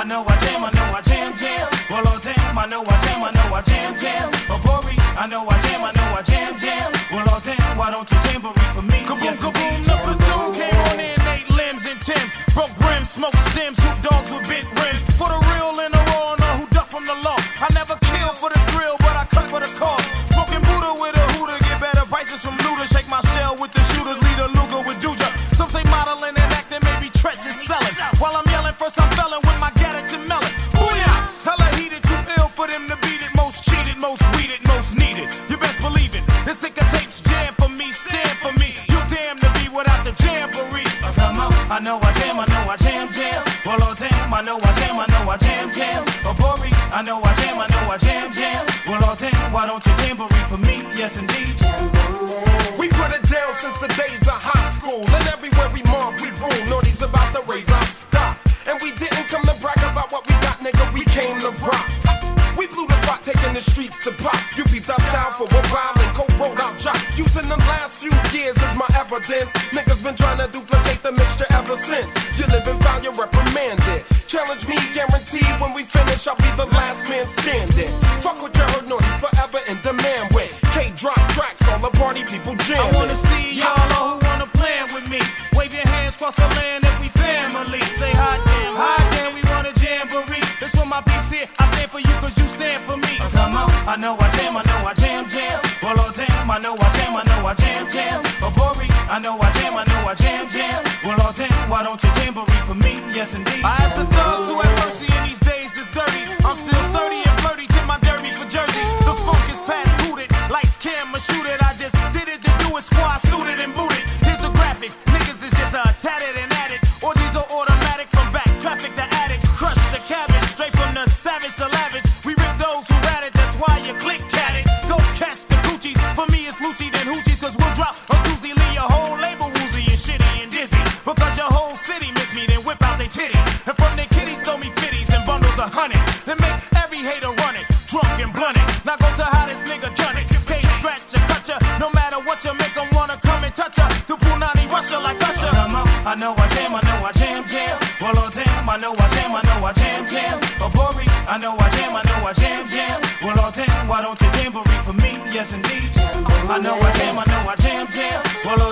know I jam, jam. Well, oh damn, I know I jam, jam. Oh, Bori, I know I jam, jam. Well, oh damn, why don't you jamboree for me? Kaboom, Yes, kaboom, indeed. number two came on in 8 limbs and Timbs. Broke brims, smoked stems, hoop dogs with bent rims. For the real and the raw, and who duck from the law. I never kill for the thrill, but I cut for the cause. Smoking Buddha with a hooter, get better prices from Luda. Shake my shell with the shooters, lead a Luger with Duja. Some say modeling and acting, maybe treacherous selling. While I'm yelling, first I'm felling with my Gaddington melon. Booyah! Hella heated, too ill for them to beat it. Most cheated, most weeded, most needed. You best believe it. This ticker tapes jam for me, stand for me. You damn to be without the jamboree. Come on, I know I jam, jam. Well, oh damn, I know I jam, jam. Oh, Bori, I know I jam, jam. Well, oh damn, why don't you jamboree for me? Yes, indeed. We put it down since the days of high school. And everywhere we mob, we rule. Naughty's about to raise our stock. And we didn't come to brag about what we got, nigga. We came to rock. We blew the spot, taking the streets to pop. You beat our style for a while and co-wrote our job. Using the last few years as my evidence. Niggas been trying to duplicate the mixture ever since. You live and foul, you're reprimanded. Challenge me, guaranteed when we finish, I'll be the last man standing. Fuck what you heard, Naughty's forever in demand with. K-drop tracks, all the party people jam. I wanna see y'all who wanna plan with me. Wave your hands across the land if we family. Say hot damn, we wanna jamboree. That's for my peeps here, I stand for you cause you stand for me. Come on, I know I jam, jam. Well, oh damn, I know I jam, jam. Oh, Bori, I know I jam, jam. Well, oh damn, why don't you jamboree for me? Yes, indeed. I ask the thugs who have mercy in these days is dirty. I'm still sturdy and flirty to my derby for Jersey. The funk is past booted, lights, camera, shoot it. I just did it to do it, squad suited and booted. Here's the graphics, niggas is just tatted and added. Orgies are automatic from back, traffic the addicts. Crush the cabbage, straight from the savage to lavish. We rip those who had it, that's why you click at it. Go catch the Gucci's, for me it's Lucci then Hoochies. Cause we'll drop a doozy, leave your whole label woozy and shitty and dizzy. Because your whole city miss me, then whip out they titties. And from their kitties throw me pitties and bundles of hundreds. Then make every hater run it, drunk and blunt it. Now go to how this nigga done it. Cage scratch ya, cut ya, no matter what you make them wanna come and touch ya. The Punani rush ya like Usher. Come on, I know I jam, jam. Well, oh damn, I know I jam, jam. Oh, Bori, I know I jam, jam. Well, oh damn, why don't you jamboree for me? Yes, indeed. I know I jam, jam. Well,